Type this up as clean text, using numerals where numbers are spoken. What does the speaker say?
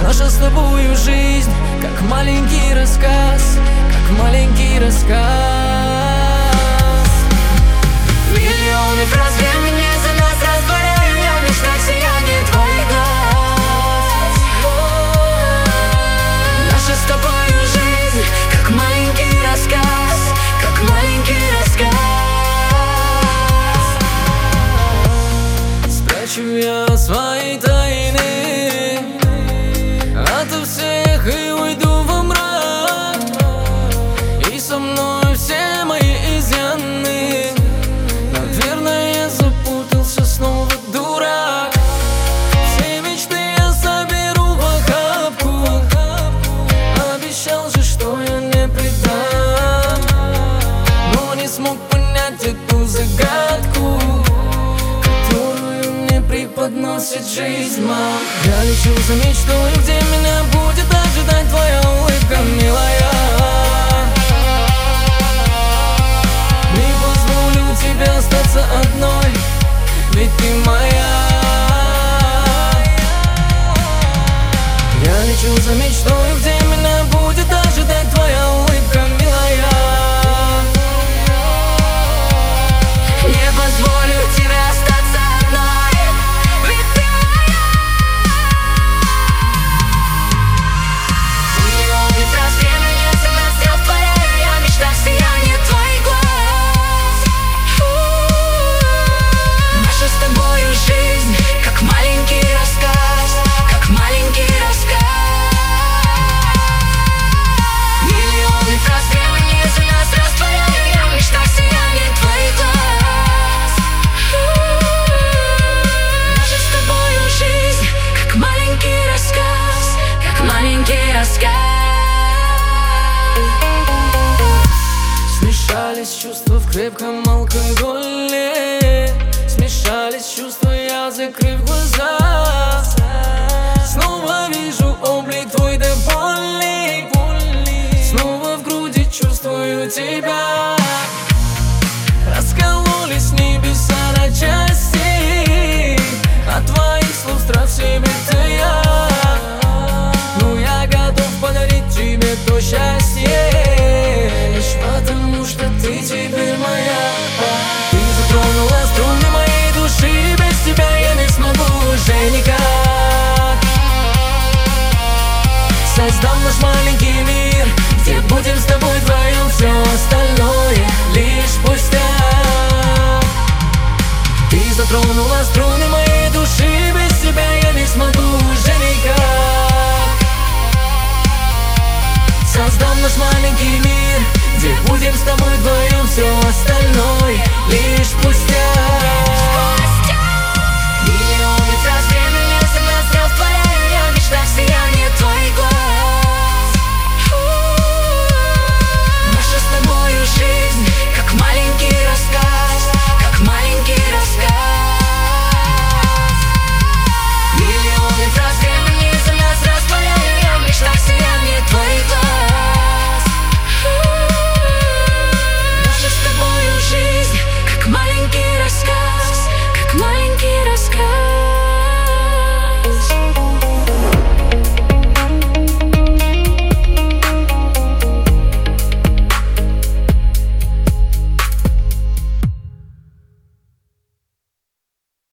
Наша с тобою жизнь, как маленький рассказ, как маленький рассказ. Миллионы фраз времени за нас растворяю я в мечтах сияние твоих глаз. Наша с тобою жизнь, как маленький рассказ, как маленький рассказ. Спрячу я свои тайны ото всех и уйду во мрак, и со мной все мои изъяны. Наверное, я запутался снова, дурак. Все мечты я соберу в охапку, обещал же, что я не предам, но не смог понять эту загадку, которую мне преподносит жизнь, мам. Я лечу за мечтой, где меня будет ожидать твоя улыбка, милая. Не позволю тебе остаться одной, ведь ты моя. Я лечу за мечтой, где меня будет ожидать твоя улыбка, милая. Не позволю тебе остаться одной, ведь ты моя. Миллионы фраз времени за нас растворяю я в мечтах сияние твоих глаз. Наша с тобою жизнь, как маленький рассказ, как маленький рассказ. Миллионы фраз времени за нас растворяю я в мечтах сияние твоих глаз. Наша с тобою жизнь, как маленький рассказ, как маленький рассказ. Смешались чувства в крепком алкоголе, смешались чувства, я закрыв глаза. Снова вижу облик твой до боли, снова в груди чувствую тебя. Раскололись небеса на части.